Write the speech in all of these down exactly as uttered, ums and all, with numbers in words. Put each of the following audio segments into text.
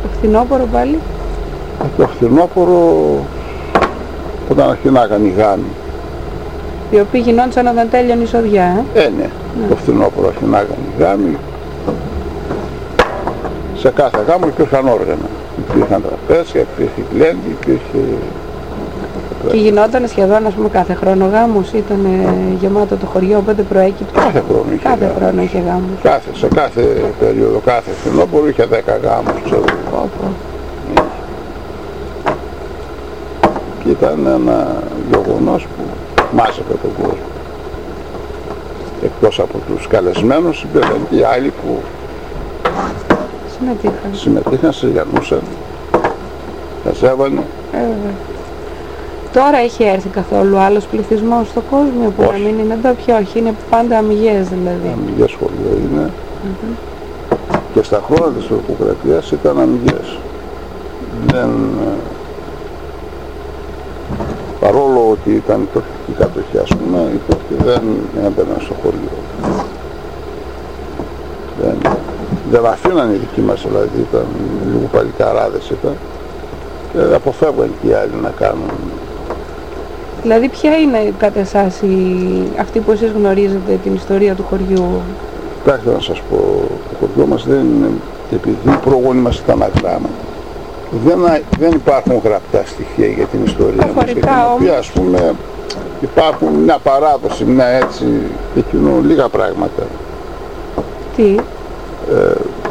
Το φθινόπωρο πάλι. Το φθινόπωρο όταν αρχινάγαν οι γάμοι. Οι οποίοι γινόντουσαν όταν τέλειωνε η σοδιά, ε. Ε, ναι. Ναι. Το φθινόπωρο αρχινάγαν οι γάμοι. Σε κάθε γάμο υπήρχαν όργανα. Υπήρχαν τραπέζια, υπήρχε γλέντι, υπήρχε... Και γινόταν σχεδόν, ας πούμε, κάθε χρόνο γάμος, ήταν γεμάτο το χωριό, οπότε προέκυπτε. Κάθε χρόνο είχε κάθε γάμος. Χρόνο είχε γάμος. Κάθε, σε κάθε περίοδο, κάθε φθινόπωρο είχε δέκα γάμους, ξέρω. Πω, πω. Και ήταν ένα γεγονός που μάζευε τον κόσμο. Εκτός από τους καλεσμένους υπήρχαν και οι άλλοι που συμμετείχαν, συμμετείχαν, συγγενούσαν, χαζεύανε. Ε, Τώρα έχει έρθει καθόλου άλλος πληθυσμός στον κόσμο που όχι. να μην είναι ντόπιοι? Όχι, είναι πάντα αμυγές δηλαδή. Αμυγές χωριό είναι. Mm-hmm. Και στα χρόνια της τουρκοκρατίας ήταν αμυγές. Δεν... Παρόλο ότι ήταν η τουρκική κατοχή, ας πούμε, οι Τούρκοι δεν έμπαιναν στο χωριό. Δεν, δεν αφήναν οι δικοί μας, δηλαδή ήταν λίγο παλικαράδες ήταν και αποφεύγαν και οι άλλοι να κάνουν. Δηλαδή ποια είναι κατά εσάς η... αυτή που εσείς γνωρίζετε την ιστορία του χωριού? Κοιτάξτε να σας πω, το χωριό μας δεν είναι, επειδή οι πρόγονοι μας ήταν αγράμματα, δεν, δεν υπάρχουν γραπτά στοιχεία για την ιστορία μας, για την οποία, ας πούμε, υπάρχουν μια παράδοση, μια έτσι, εκείνο λίγα πράγματα. Τι? Ε,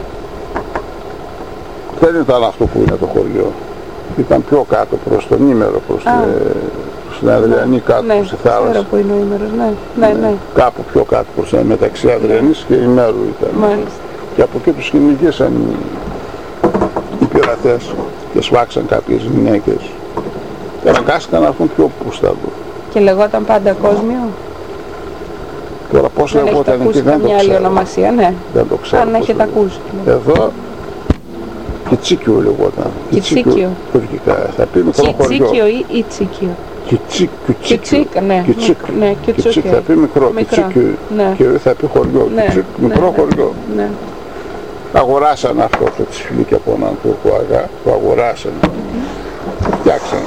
δεν ήταν αυτό που είναι το χωριό. Ήταν πιο κάτω προς τον Ήμερο, προς, ε, προς την Αδριανή, κάτω ναι, προς τη θάλασσα. ξέρω που είναι ο Ήμερος, ναι. Ναι, ναι, ναι. Κάπου πιο κάτω προς την μεταξύ Αδριανής και Ημέρου ήταν. Μάλιστα. Και από εκεί τους κυνηγήσαν οι, οι πειρατές και σφάξαν κάποιες γυναίκες. Και αναγκάστηκαν να έρθουν πιο πούσταδο. Και λεγόταν πάντα Κόσμιο. Τώρα πώς λεγόταν εκεί δεν το μια άλλη ξέρω. ονομασία, ναι. Δεν το ξέρω. Αν έχετε ακούσει. Εδώ Κιτσίκιο λεγόταν. Κιτσίκιο. Τουρκικά. Θα πει μικρό χωριό. Κιτσίκιο ή Ιτσίκιο? Κιτσίκιο. ναι. Ναι, Κιτσίκ θα πει μικρό. Κιτσίκιο. Και θα πει χωριό. Κιτσίκ, μικρό χωριό. Ναι. Αγοράσαν αυτό το τσιφλίκι από έναν Τούρκο αγά. Το αγοράσαν. Φτιάξαν.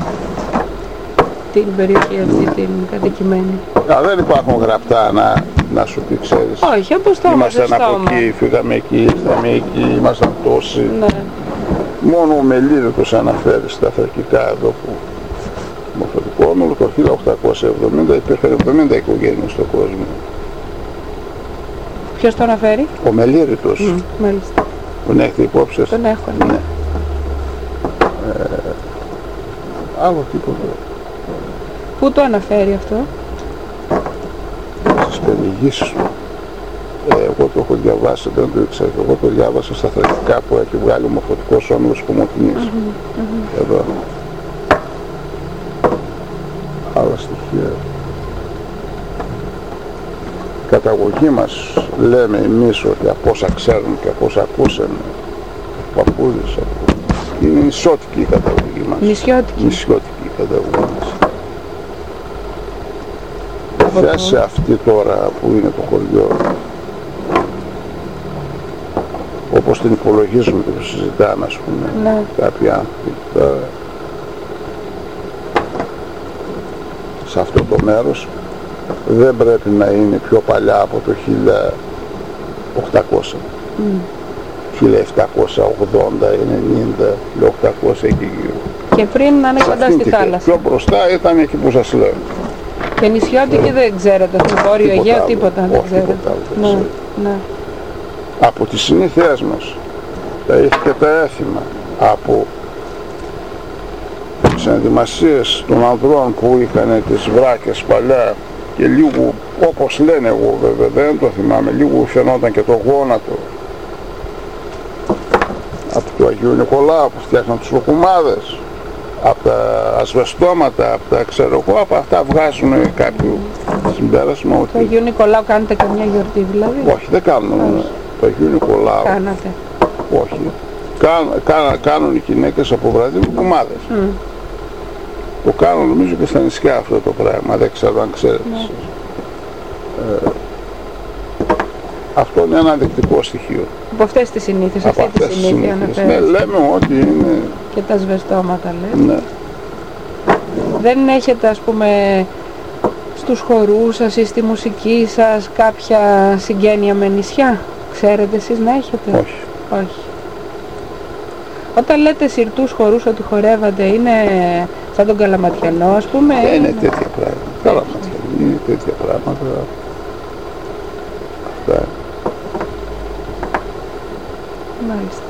Την περιοχή αυτή την κατοικημένη. Α, δεν υπάρχουν γραπτά να, να σου πει, ξέρεις. Όχι, όπως το ήμασταν από εκεί, φύγαμε εκεί, ήρθαμε εκεί, ήμασταν τόσοι. Ναι. Μόνο ο Μελίδητος αναφέρει στα θρακικά εδώ που μορφωτικό όμιλο το χίλια οκτακόσια εβδομήντα υπήρχαν εβδομήντα οικογένειες στον κόσμο. Ποιος το αναφέρει? Ο Μελίδητος. Mm, μάλιστα. Τον έχετε υπόψη? Τον έχω, ναι. ναι. Ε, άλλο τίποτα. Πού το αναφέρει αυτό? Στις περιηγήσεις του. Ε, εγώ το έχω διαβάσει, δεν το ήξερα. Εγώ το διάβασα στα θρακικά που έχει βγάλει ο μορφωτικός όμιλος Κομοτηνής. Mm-hmm, mm-hmm. Εδώ. Άλλα στοιχεία. Η καταγωγή μας, λέμε εμείς, ότι από όσα ξέρουν και από όσα ακούσαν ο παππούδες, είναι νησιώτικη η καταγωγή μας. Νησιώτικη. Νησιώτικη η καταγωγή μας. Θέση αυτή τώρα που είναι το χωριό, όπως την υπολογίζουμε και το συζητάμε, ας πούμε, ναι. κάποιοι άνθρωποι τώρα, σε αυτό το μέρος δεν πρέπει να είναι πιο παλιά από το χίλια οκτακόσια. Mm. χίλια επτακόσια ογδόντα, ενενήντα, χίλια οκτακόσια εκεί γύρω. Και πριν να είναι κοντά στη θάλασσα. Πιο μπροστά ήταν εκεί που σας λέω. Και νησιώτικη δεν ξέρετε, στο Βόρειο Αιγαίο τίποτα δεν ξέρετε. Ναι, ναι. Από τις συνήθειές μας, τα ήθη και τα έθιμα, από τις ενδυμασίες των ανδρών που είχαν τις βράκες παλιά και λίγο, όπως λένε, εγώ βέβαια δεν το θυμάμαι, λίγο φαινόταν και το γόνατο από το Αγίου Νικολάου που φτιάχναν τους λουκουμάδες, από τα ασβεστώματα, από τα ξέρω εγώ, από αυτά βγάζουν κάποιο συμπέρασμα ότι... Το Αγίου Νικολάου κάνετε καμιά γιορτή δηλαδή? Όχι, δεν κάνουν. Όχι. Το Αγίου Νικολάου. Κάνατε? Όχι. Κάν, κάν, κάνουν οι γυναίκες από βράδυ λουκουμάδες. Mm. Το κάνουν νομίζω και στα νησιά αυτό το πράγμα, δεν ξέρω αν ξέρετε. Mm. Ε, αυτό είναι ένα δεικτικό στοιχείο. Από αυτές τις συνήθειες, Από αυτή τη συνήθεια αναφέρεται. Ναι, λέμε ότι είναι... Και τα σβεστώματα λέτε. Ναι. Δεν έχετε, ας πούμε, στους χορούς σας ή στη μουσική σας κάποια συγγένεια με νησιά? Ξέρετε εσείς να έχετε? Όχι. Όχι. Όταν λέτε σιρτούς χορούς ότι χορεύατε, είναι σαν τον Καλαματιανό, ας πούμε? Δεν είναι τέτοια πράγματα. Καλαματιανό, είναι τέτοια πράγματα. Αυτά. Μάλιστα.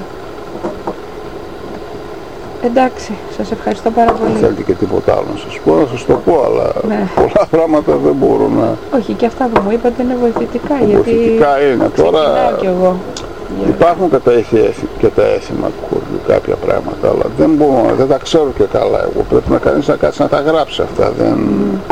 Εντάξει, σας ευχαριστώ πάρα πολύ. Δεν θέλετε και τίποτα άλλο να σας πω, να σας το πω, αλλά ναι. πολλά πράγματα δεν μπορώ να... Όχι, και αυτά που μου είπατε είναι βοηθητικά, βοηθητικά γιατί είναι. Τώρα κι εγώ. Υπάρχουν και τα, και τα έθιμα του χωριού, κάποια πράγματα, αλλά δεν μπορώ, δεν τα ξέρω και καλά εγώ. Πρέπει να κανείς να κάτσει να τα γράψει αυτά. Δεν... Mm.